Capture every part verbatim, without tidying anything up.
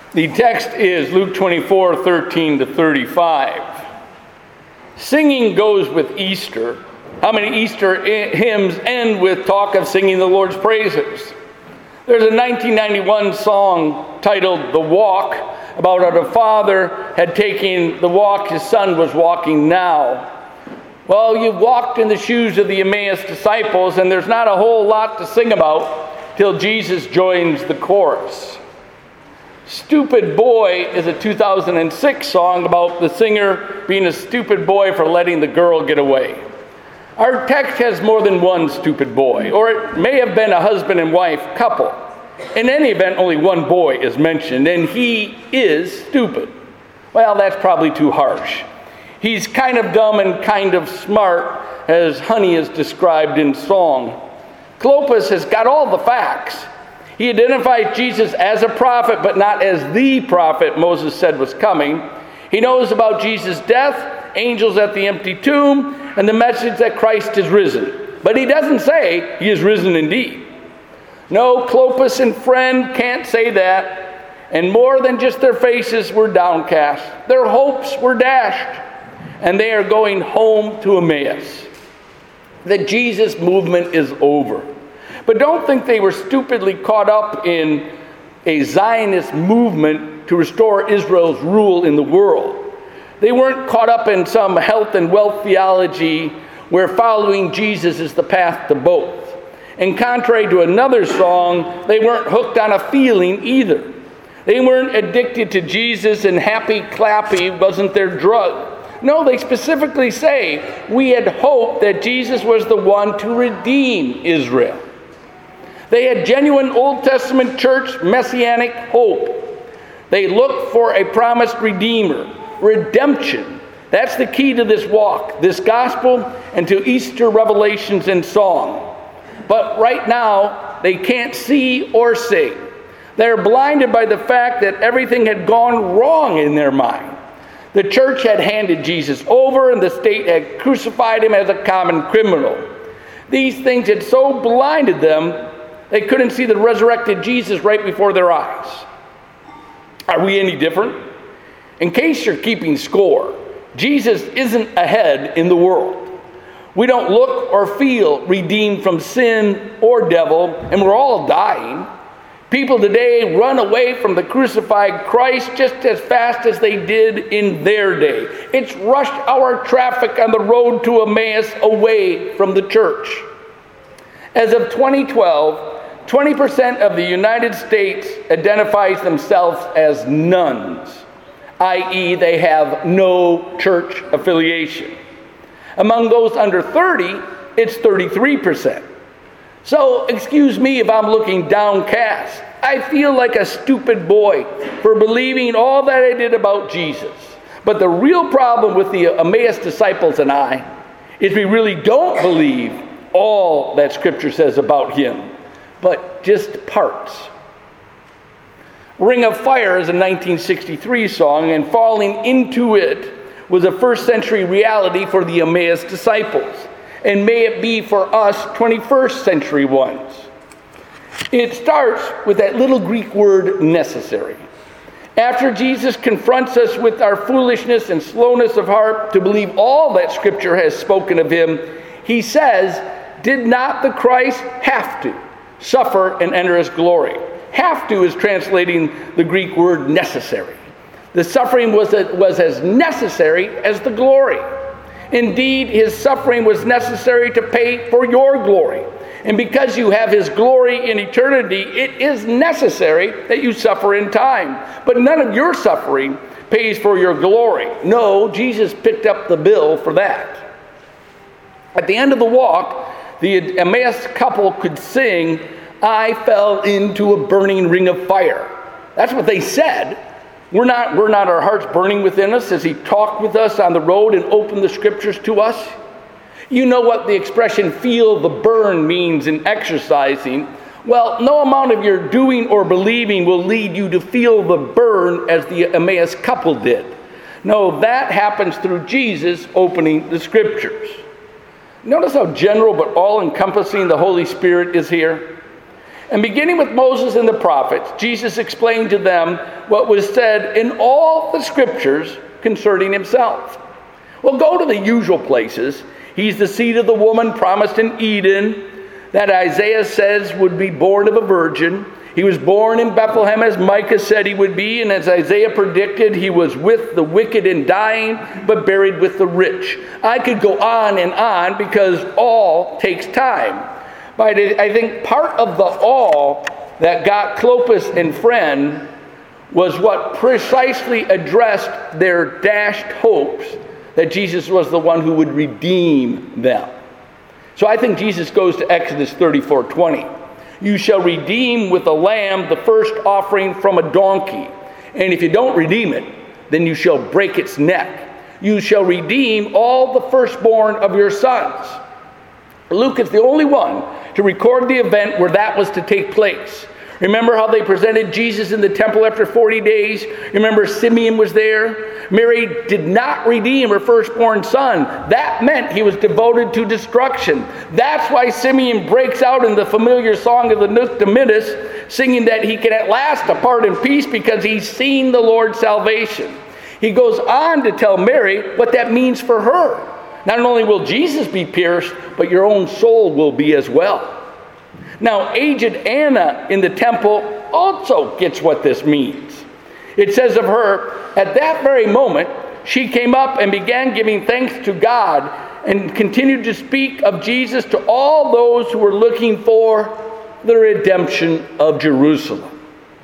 The text is Luke twenty-four, thirteen to thirty-five. Singing goes with Easter. How many Easter hymns end with talk of singing the Lord's praises? There's a nineteen ninety-one song titled The Walk, about how the father had taken the walk his son was walking now. Well, you've walked in the shoes of the Emmaus disciples, and there's not a whole lot to sing about till Jesus joins the chorus. Stupid Boy is a two thousand six song about the singer being a stupid boy for letting the girl get away. Our text has more than one stupid boy, or it may have been a husband and wife couple. In any event, only one boy is mentioned, and he is stupid. Well, that's probably too harsh. He's kind of dumb and kind of smart, as Honey is described in song. Clopas has got all the facts. He identifies Jesus as a prophet, but not as the prophet Moses said was coming. He knows about Jesus' death, angels at the empty tomb, and the message that Christ is risen. But he doesn't say he is risen indeed. No, Clopas and friend can't say that. And more than just their faces were downcast. Their hopes were dashed. And they are going home to Emmaus. The Jesus movement is over. But don't think they were stupidly caught up in a Zionist movement to restore Israel's rule in the world. They weren't caught up in some health and wealth theology where following Jesus is the path to both. And contrary to another song, they weren't hooked on a feeling either. They weren't addicted to Jesus, and happy clappy wasn't their drug. No, they specifically say, we had hoped that Jesus was the one to redeem Israel. They had genuine Old Testament church messianic hope. They looked for a promised redeemer, redemption. That's the key to this walk, this gospel, and to Easter revelations and song. But right now, they can't see or sing. They're blinded by the fact that everything had gone wrong in their mind. The church had handed Jesus over, and the state had crucified him as a common criminal. These things had so blinded them, they couldn't see the resurrected Jesus right before their eyes. Are we any different? In case you're keeping score, Jesus isn't ahead in the world. We don't look or feel redeemed from sin or devil, and we're all dying. People today run away from the crucified Christ just as fast as they did in their day. It's rush hour traffic on the road to Emmaus away from the church. As of twenty twelve, twenty percent of the United States identifies themselves as nuns, that is they have no church affiliation. Among those under thirty, it's thirty-three percent. So, excuse me if I'm looking downcast. I feel like a stupid boy for believing all that I did about Jesus. But the real problem with the Emmaus disciples and I is we really don't believe all that Scripture says about him, but just parts. Ring of Fire is a nineteen sixty-three song, and falling into it was a first century reality for the Emmaus disciples. And may it be for us twenty-first century ones. It starts with that little Greek word, necessary. After Jesus confronts us with our foolishness and slowness of heart to believe all that Scripture has spoken of him, he says, did not the Christ have to suffer and enter his glory? Have to is translating the Greek word necessary. The suffering was, a, was as necessary as the glory. Indeed, his suffering was necessary to pay for your glory. And because you have his glory in eternity, it is necessary that you suffer in time. But none of your suffering pays for your glory. No, Jesus picked up the bill for that. At the end of the walk, the Emmaus couple could sing, I fell into a burning ring of fire. That's what they said. We're not, we're not our hearts burning within us as he talked with us on the road and opened the Scriptures to us. You know what the expression feel the burn means in exercising. Well, no amount of your doing or believing will lead you to feel the burn as the Emmaus couple did. No, that happens through Jesus opening the Scriptures. Notice how general but all-encompassing the Holy Spirit is here. And beginning with Moses and the prophets, Jesus explained to them what was said in all the scriptures concerning himself. Well, go to the usual places. He's the seed of the woman promised in Eden that Isaiah says would be born of a virgin. He was born in Bethlehem as Micah said he would be, and as Isaiah predicted, he was with the wicked and dying, but buried with the rich. I could go on and on because all takes time. But I think part of the all that got Clopas and Friend was what precisely addressed their dashed hopes that Jesus was the one who would redeem them. So I think Jesus goes to Exodus thirty-four twenty. You shall redeem with a lamb the first offering from a donkey. And if you don't redeem it, then you shall break its neck. You shall redeem all the firstborn of your sons. Luke is the only one to record the event where that was to take place. Remember how they presented Jesus in the temple after forty days? Remember Simeon was there? Mary did not redeem her firstborn son. That meant he was devoted to destruction. That's why Simeon breaks out in the familiar song of the Nunc Dimittis, singing that he can at last depart in peace because he's seen the Lord's salvation. He goes on to tell Mary what that means for her. Not only will Jesus be pierced, but your own soul will be as well. Now, aged Anna in the temple also gets what this means. It says of her, at that very moment, she came up and began giving thanks to God and continued to speak of Jesus to all those who were looking for the redemption of Jerusalem.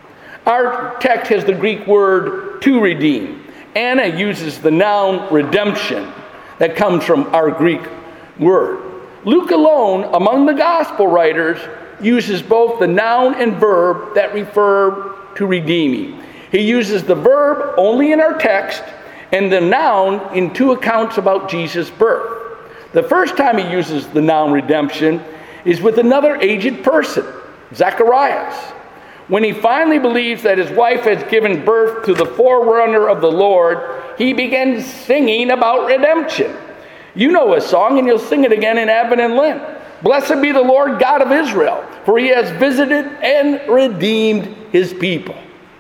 Our text has the Greek word to redeem. Anna uses the noun redemption that comes from our Greek word. Luke alone, among the gospel writers, uses both the noun and verb that refer to redeeming. He uses the verb only in our text and the noun in two accounts about Jesus' birth. The first time he uses the noun redemption is with another aged person, Zacharias. When he finally believes that his wife has given birth to the forerunner of the Lord, he begins singing about redemption. You know his song, and you'll sing it again in Advent and Lent. Blessed be the Lord God of Israel, for he has visited and redeemed his people.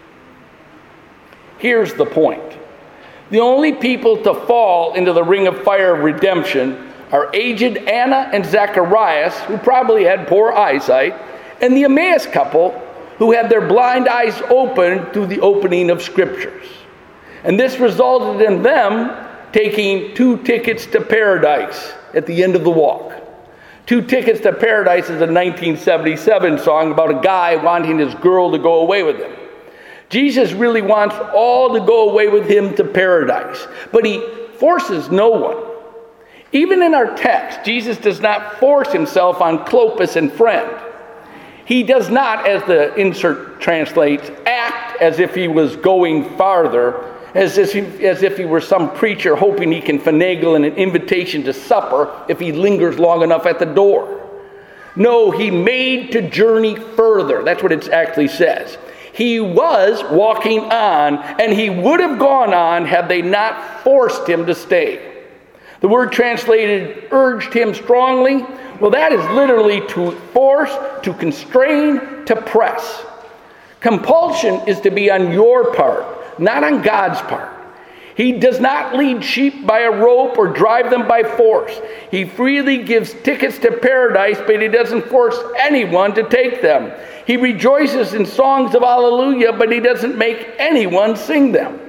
Here's the point. The only people to fall into the ring of fire of redemption are aged Anna and Zacharias, who probably had poor eyesight, and the Emmaus couple, who had their blind eyes opened through the opening of scriptures. And this resulted in them taking two tickets to paradise at the end of the walk. Two Tickets to Paradise is a nineteen seventy-seven song about a guy wanting his girl to go away with him. Jesus really wants all to go away with him to paradise, but he forces no one. Even in our text, Jesus does not force himself on Clopas and Friend. He does not, as the insert translates, act as if he was going farther, as if, he, as if he were some preacher hoping he can finagle an invitation to supper if he lingers long enough at the door. No, he made to journey further. That's what it actually says. He was walking on, and he would have gone on had they not forced him to stay. The word translated urged him strongly. Well, that is literally to force, to constrain, to press. Compulsion is to be on your part, not on God's part. He does not lead sheep by a rope or drive them by force. He freely gives tickets to paradise, but he doesn't force anyone to take them. He rejoices in songs of hallelujah, but he doesn't make anyone sing them.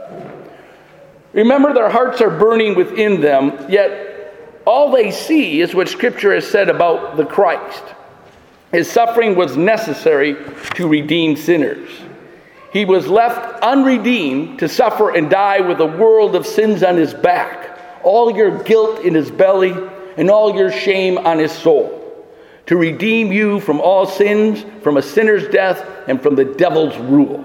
Remember, their hearts are burning within them, yet all they see is what Scripture has said about the Christ. His suffering was necessary to redeem sinners. He was left unredeemed to suffer and die with a world of sins on his back, all your guilt in his belly, and all your shame on his soul, to redeem you from all sins, from a sinner's death, and from the devil's rule.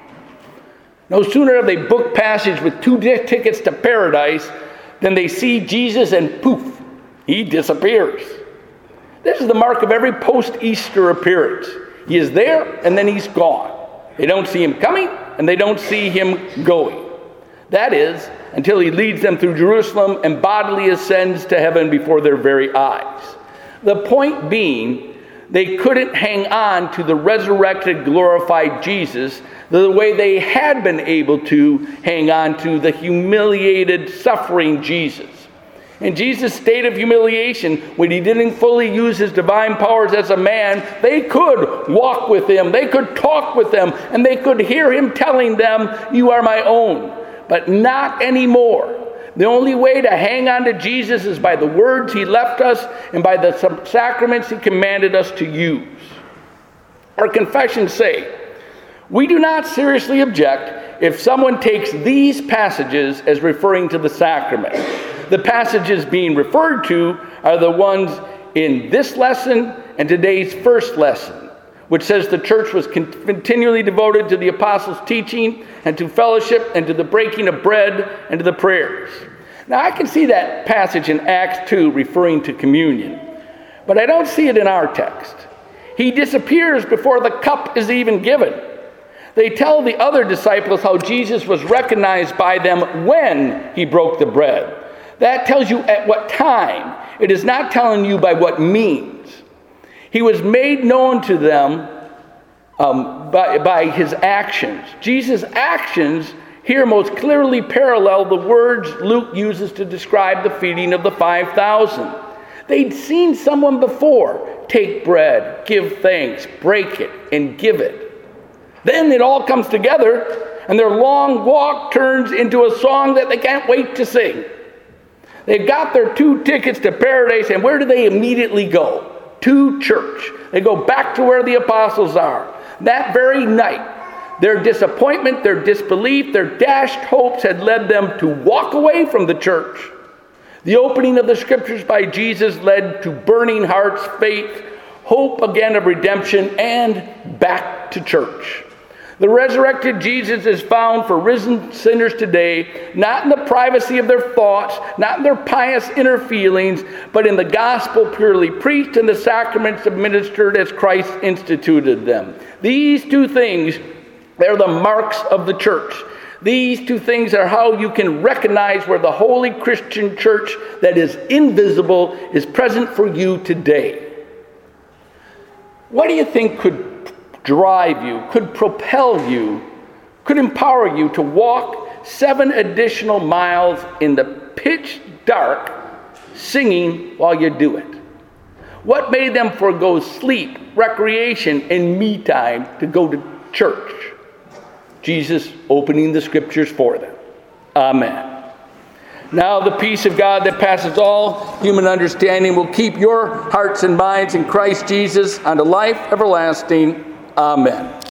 No sooner have they booked passage with two tickets to paradise than they see Jesus and poof, he disappears. This is the mark of every post-Easter appearance. He is there and then he's gone. They don't see him coming and they don't see him going. That is, until he leads them through Jerusalem and bodily ascends to heaven before their very eyes. The point being they couldn't hang on to the resurrected, glorified Jesus the way they had been able to hang on to the humiliated, suffering Jesus. In Jesus' state of humiliation, when he didn't fully use his divine powers as a man, they could walk with him, they could talk with him, and they could hear him telling them, "You are my own." But not anymore. The only way to hang on to Jesus is by the words he left us and by the sacraments he commanded us to use. Our confessions say, we do not seriously object if someone takes these passages as referring to the sacrament. The passages being referred to are the ones in this lesson and today's first lesson, which says the church was continually devoted to the apostles' teaching and to fellowship and to the breaking of bread and to the prayers. Now, I can see that passage in Acts two referring to communion, but I don't see it in our text. He disappears before the cup is even given. They tell the other disciples how Jesus was recognized by them when he broke the bread. That tells you at what time. It is not telling you by what means. He was made known to them um, by, by his actions. Jesus' actions here most clearly parallel the words Luke uses to describe the feeding of the five thousand. They'd seen someone before take bread, give thanks, break it, and give it. Then it all comes together, and their long walk turns into a song that they can't wait to sing. They've got their two tickets to paradise, and where do they immediately go? To church. They go back to where the apostles are. That very night, their disappointment, their disbelief, their dashed hopes had led them to walk away from the church. The opening of the scriptures by Jesus led to burning hearts, faith, hope again of redemption, and back to church. The resurrected Jesus is found for risen sinners today, not in the privacy of their thoughts, not in their pious inner feelings, but in the gospel purely preached and the sacraments administered as Christ instituted them. These two things, they're the marks of the church. These two things are how you can recognize where the holy Christian church that is invisible is present for you today. What do you think could drive you, could propel you, could empower you to walk seven additional miles in the pitch dark singing while you do it? What made them forego sleep, recreation, and me time to go to church? Jesus opening the scriptures for them. Amen. Now the peace of God that passes all human understanding will keep your hearts and minds in Christ Jesus unto life everlasting. Amen.